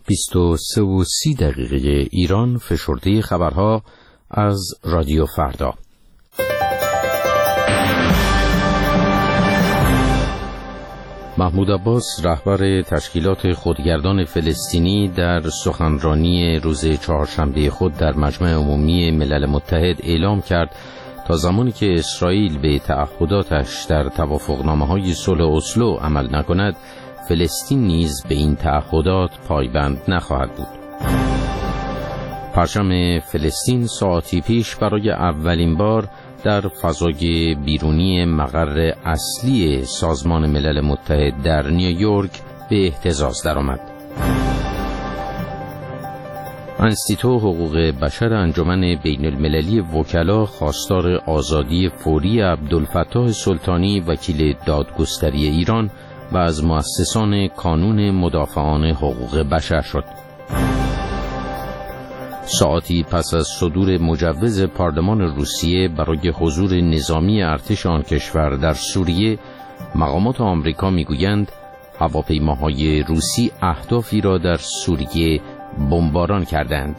23:30 ایران، فشرده خبرها از رادیو فردا. محمود عباس، رهبر تشکیلات خودگردان فلسطینی، در سخنرانی روز چهارشنبه خود در مجمع عمومی ملل متحد اعلام کرد تا زمانی که اسرائیل به تعهداتش در توافقنامه‌های صلح اسلو عمل نکند، فلسطین نیز به این تعهدات پایبند نخواهد بود. پرچم فلسطین ساعتی پیش برای اولین بار در فضای بیرونی مقر اصلی سازمان ملل متحد در نیویورک به اهتزاز درآمد. انستیتو حقوق بشر انجمن بین المللی وکلا خواستار آزادی فوری عبدالفتاح سلطانی، وکیل دادگستری ایران و از مؤسسان کانون مدافعان حقوق بشر شد. ساعتی پس از صدور مجوز پارلمان روسیه برای حضور نظامی ارتش آن کشور در سوریه، مقامات آمریکا میگویند هواپیماهای روسی اهدافی را در سوریه بمباران کردند.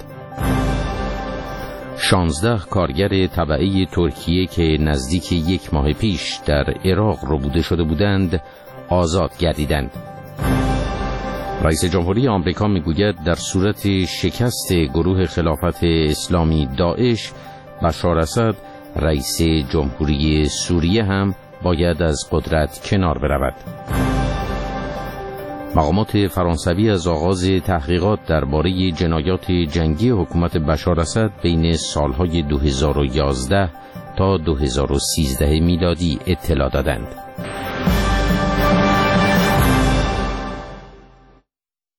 16 کارگر تبعه ترکیه که نزدیک یک ماه پیش در عراق ربوده شده بودند آزاد گردیدند. رئیس جمهوری آمریکا میگوید در صورت شکست گروه خلافت اسلامی داعش، بشار اسد رئیس جمهوری سوریه هم باید از قدرت کنار برود. مقامات فرانسوی از آغاز تحقیقات درباره جنایات جنگی حکومت بشار اسد بین سالهای 2011 تا 2013 میلادی اطلاع دادند.